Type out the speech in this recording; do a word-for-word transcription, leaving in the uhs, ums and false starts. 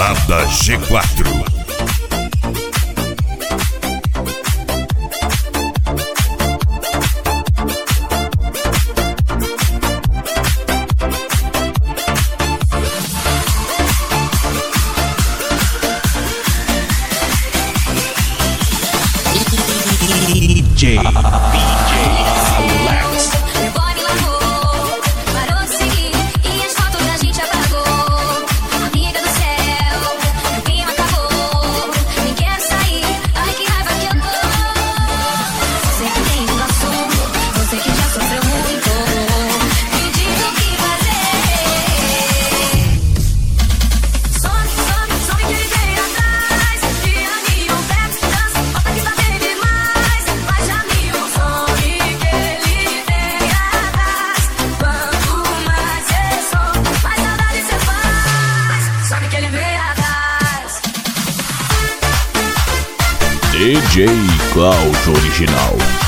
Balada G quatro. D J, D J Alex. Meu boy largou, parou de seguir e as fotos da gente apagou. Amiga do céu, meu clima acabou. Nem quero sair, ai que raiva que eu tô. Você que tem um assunto, você que já sofreu muito, me diz o que fazer. Some, some, some que ele vem atrás. Tira mil, pega, dança, bota que tá bem demais. Baixa mil, some que ele vem atrás. Quanto mais você some, mais saudade você faz. Some que ele vem atrás. D J Cláudio Original.